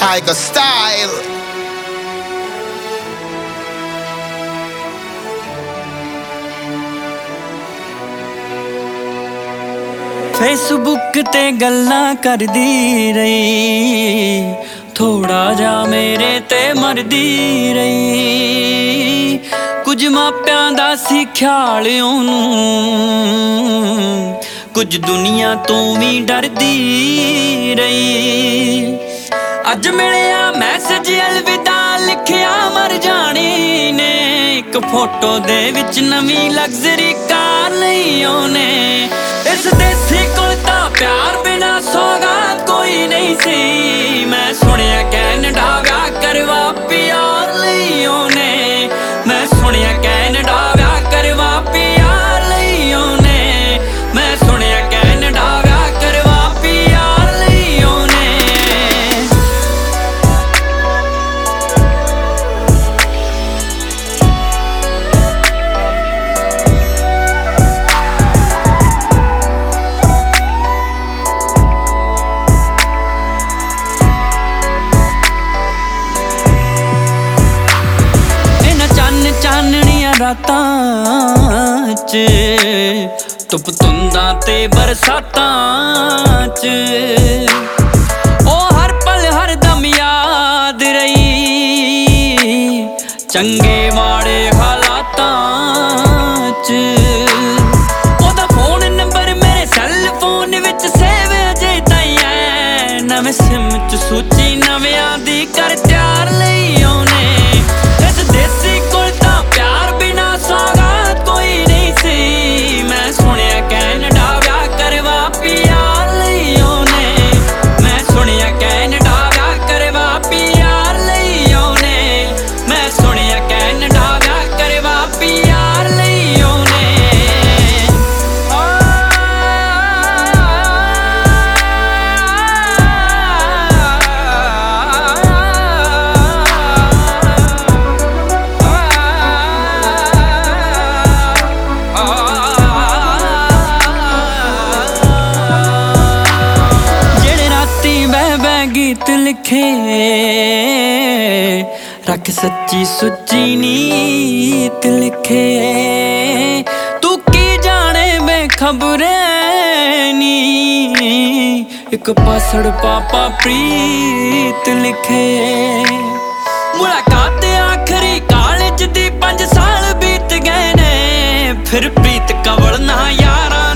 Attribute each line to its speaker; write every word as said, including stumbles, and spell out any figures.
Speaker 1: Tiger style.
Speaker 2: Facebook ते गल्लां करदी रही, थोड़ा जा मेरे ते मरदी रही। कुछ मापियां दा सी ख्याल ओनू, कुछ दुनिया तो भी डरदी रही। अज मिलिया मैसेज अलविदा लिखिया मर जानी ने, एक फोटो दे विच नवी लग्जरी कार लई ओने। इस देसी कोल तां प्यार बिना सौगात कोई नहीं सी। मैं सुनिया कैनेडा व्याह करवा प्यार लई ओने। मैं सुनिया कैनेडा व्याह करवा प्यार लई ओने। मैं सुनिया कैनेडा व्याह करवा प्यार लई ओने। चाननिया रातां च, धुप धुंदां ते बरसातां च, ओ हर पल हर दम याद रही, चंगे माड़े हालातां च। ओदा फोन नंबर मेरे सैल फोन विच सेव अजे ताईं ऐ। नवें सिम च सूची नविआं दी कर त्यार लई ओने। इस देसी कोल तां प्यार बिना सौगात कोई नहीं सी। मैं सुनिया कैनेडा व्याह करवा प्यार लई ओने। मैं सुनिया कैनेडा व्याह करवा प्यार लई ओने। मैं सुनिया कैनेडा व्याह करवा प्यार लई ओने। गीत लिखे रख सच्ची सुच्ची नीत लिखे। तू की जाने बेखबरे नी, एक पासड़ पापा प्रीत लिखे। मुलाकात आखरी कॉलेज दी पंज साल बीत गए ने, फिर प्रीत कवल ना यारा